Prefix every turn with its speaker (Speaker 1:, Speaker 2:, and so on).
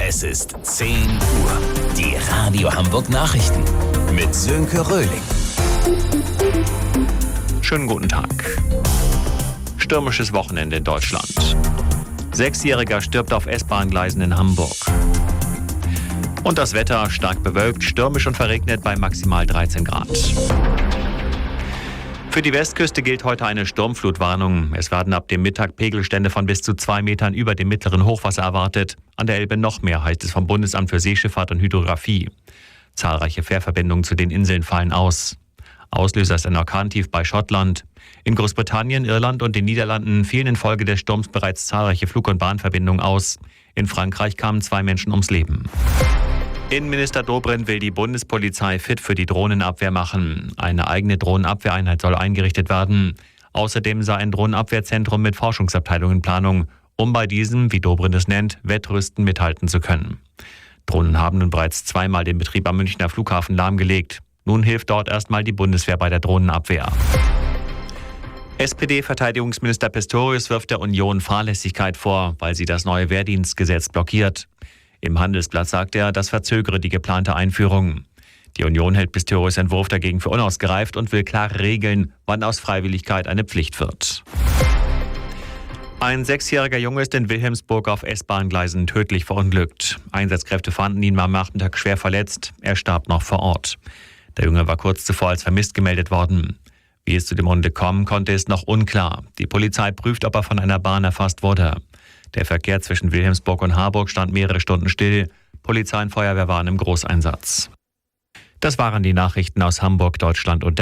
Speaker 1: Es ist 10 Uhr. Die Radio Hamburg Nachrichten mit Sönke Röhling.
Speaker 2: Schönen guten Tag. Stürmisches Wochenende in Deutschland. 6-Jähriger stirbt auf S-Bahn-Gleisen in Hamburg. Und das Wetter stark bewölkt, stürmisch und verregnet bei maximal 13 Grad. Für die Westküste gilt heute eine Sturmflutwarnung. Es werden ab dem Mittag Pegelstände von bis zu 2 Metern über dem mittleren Hochwasser erwartet. An der Elbe noch mehr, heißt es vom Bundesamt für Seeschifffahrt und Hydrographie. Zahlreiche Fährverbindungen zu den Inseln fallen aus. Auslöser ist ein Orkantief bei Schottland. In Großbritannien, Irland und den Niederlanden fielen infolge des Sturms bereits zahlreiche Flug- und Bahnverbindungen aus. In Frankreich kamen 2 Menschen ums Leben. Innenminister Dobrindt will die Bundespolizei fit für die Drohnenabwehr machen. Eine eigene Drohnenabwehreinheit soll eingerichtet werden. Außerdem sei ein Drohnenabwehrzentrum mit Forschungsabteilung in Planung, um bei diesem, wie Dobrindt es nennt, Wettrüsten mithalten zu können. Drohnen haben nun bereits 2-mal den Betrieb am Münchner Flughafen lahmgelegt. Nun hilft dort erstmal die Bundeswehr bei der Drohnenabwehr. SPD-Verteidigungsminister Pistorius wirft der Union Fahrlässigkeit vor, weil sie das neue Wehrdienstgesetz blockiert. Im Handelsblatt sagt er, das verzögere die geplante Einführung. Die Union hält Pistorius' Entwurf dagegen für unausgereift und will klare Regeln, wann aus Freiwilligkeit eine Pflicht wird. Ein 6-jähriger Junge ist in Wilhelmsburg auf S-Bahn-Gleisen tödlich verunglückt. Einsatzkräfte fanden ihn am Nachmittag schwer verletzt. Er starb noch vor Ort. Der Junge war kurz zuvor als vermisst gemeldet worden. Wie es zu dem Unglück kommen konnte, ist noch unklar. Die Polizei prüft, ob er von einer Bahn erfasst wurde. Der Verkehr zwischen Wilhelmsburg und Harburg stand mehrere Stunden still. Polizei und Feuerwehr waren im Großeinsatz. Das waren die Nachrichten aus Hamburg, Deutschland und der